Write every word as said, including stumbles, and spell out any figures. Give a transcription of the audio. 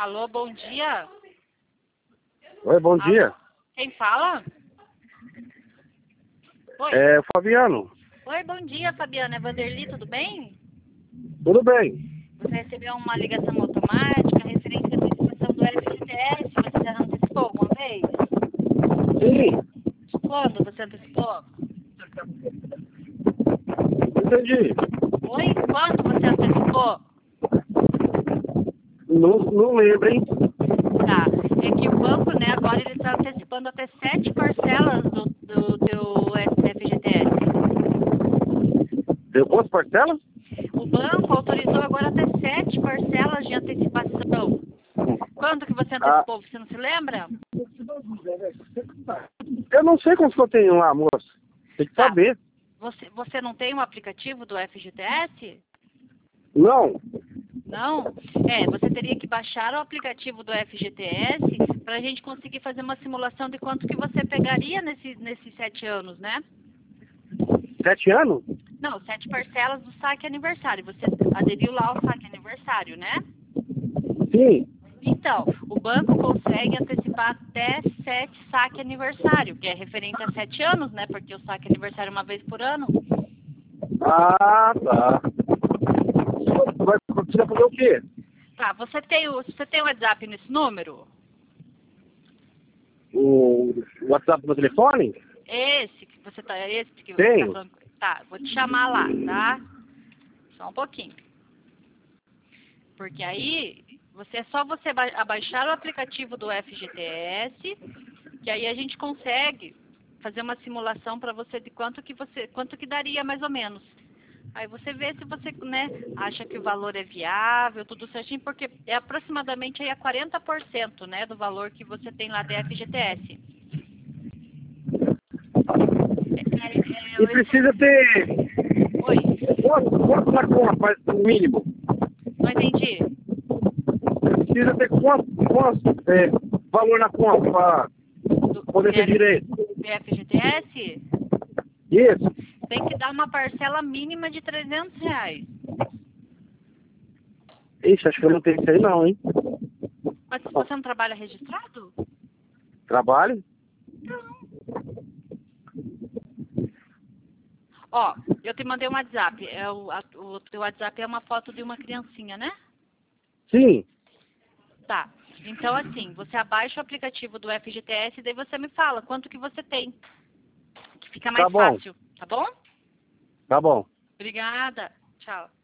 Alô, bom dia. Oi, bom Alô? dia. Quem fala? Oi. É o Fabiano. Oi, bom dia, Fabiana. É Vanderly, tudo bem? Tudo bem? Você recebeu uma ligação automática referente à antecipação do F G T S. Você já antecipou alguma vez? Sim. Quando você antecipou? Entendi. Oi? Quando você antecipou? Não, não lembro, hein? Tá. É que o banco, né, agora ele está antecipando até sete parcelas do, do teu F G T S. Deu quantas parcelas? O banco autorizou agora até sete parcelas de antecipação. Quando que você Ah, antecipou? Você não se lembra? eu não sei quantos que eu tenho lá, moço. Tem que Tá. saber. Você, você não tem o aplicativo do F G T S? Não. Não? É, você teria que baixar o aplicativo do F G T S para a gente conseguir fazer uma simulação de quanto que você pegaria nesse, nesses sete anos, né? Sete anos? Não, sete parcelas do saque aniversário. Você aderiu lá ao saque aniversário, né? Sim. Então, o banco consegue antecipar até sete saque aniversário, que é referente a sete anos, né? Porque o saque aniversário é uma vez por ano. Ah, tá. Vai precisa fazer o quê? Tá, você tem o, você tem o WhatsApp nesse número? O WhatsApp do meu telefone? Esse que você tá, esse que você tá Tenho. falando. Tá, vou te chamar lá, tá? Só um pouquinho. Porque aí, você é só você ba- abaixar o aplicativo do F G T S, que aí a gente consegue fazer uma simulação para você de quanto que você, quanto que daria mais ou menos. Aí você vê se você, né, acha que o valor é viável, tudo certinho, porque é aproximadamente aí a quarenta por cento, né, do valor que você tem lá da F G T S. É, é, E é, precisa ter Oi, quanto, quanto na conta, faz o mínimo? não entendi. Precisa ter quanto, quanto é, valor na conta para Do, poder ter direito? do F G T S, Isso. tem que dar uma parcela mínima de trezentos reais. Ixi, acho que eu não tenho isso aí não, hein? Mas você não trabalha registrado? Trabalho? Ó, eu te mandei um WhatsApp. É o, a, o teu WhatsApp é uma foto de uma criancinha, né? Sim. Tá. Então, assim, você abaixa o aplicativo do F G T S e daí você me fala quanto que você tem. Que fica Tá mais bom. fácil, tá bom? Tá bom. Obrigada. Tchau.